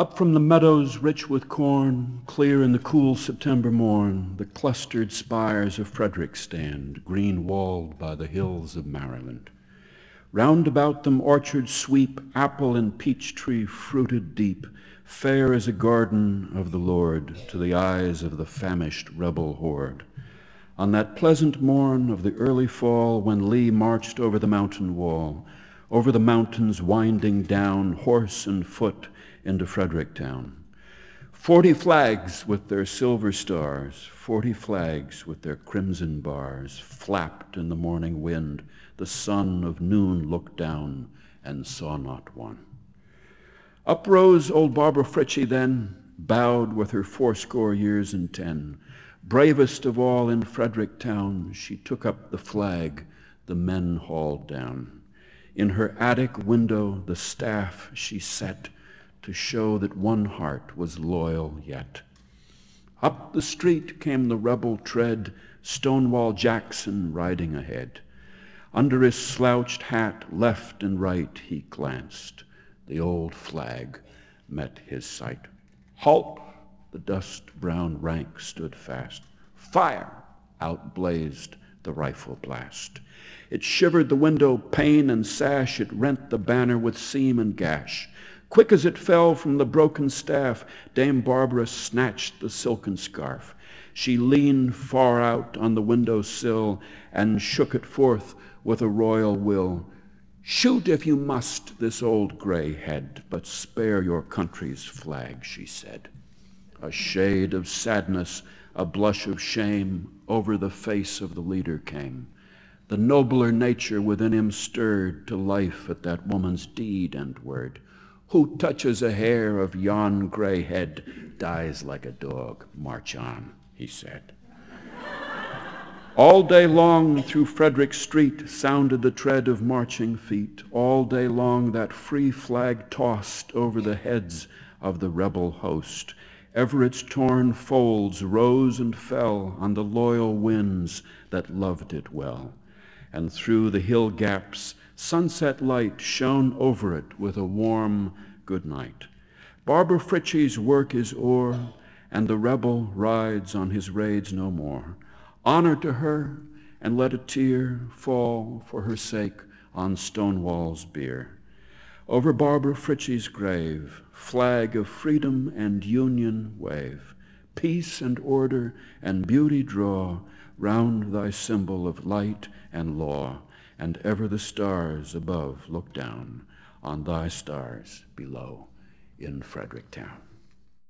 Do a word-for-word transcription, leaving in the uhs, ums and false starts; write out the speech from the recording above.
Up from the meadows rich with corn, clear in the cool September morn, the clustered spires of Frederick stand, green-walled by the hills of Maryland. Round about them orchards sweep, apple and peach tree fruited deep, fair as a garden of the Lord to the eyes of the famished rebel horde. On that pleasant morn of the early fall, when Lee marched over the mountain wall, over the mountains winding down, horse and foot, into Fredericktown. Forty flags with their silver stars, forty flags with their crimson bars, flapped in the morning wind. The sun of noon looked down and saw not one. Up rose old Barbara Frietchie then, bowed with her fourscore years and ten. Bravest of all in Fredericktown, she took up the flag the men hauled down. In her attic window the staff she set, to show that one heart was loyal yet. Up the street came the rebel tread, Stonewall Jackson riding ahead. Under his slouched hat, left and right he glanced. The old flag met his sight. Halt! The dust-brown rank stood fast. Fire! Out blazed the rifle blast. It shivered the window pane and sash. It rent the banner with seam and gash. Quick as it fell from the broken staff, Dame Barbara snatched the silken scarf. She leaned far out on the window sill and shook it forth with a royal will. Shoot if you must this old gray head, but spare your country's flag, she said. A shade of sadness, a blush of shame over the face of the leader came. The nobler nature within him stirred to life at that woman's deed and word. Who touches a hair of yon gray head dies like a dog. March on, he said. All day long through Frederick Street sounded the tread of marching feet. All day long that free flag tossed over the heads of the rebel host. Ever its torn folds rose and fell on the loyal winds that loved it well. And through the hill gaps sunset light shone over it with a warm good night. Barbara Frietchie's work is o'er, and the rebel rides on his raids no more. Honor to her, and let a tear fall for her sake on Stonewall's bier. Over Barbara Frietchie's grave, flag of freedom and union wave. Peace and order and beauty draw round thy symbol of light and law, and ever the stars above look down on thy stars below in Fredericktown.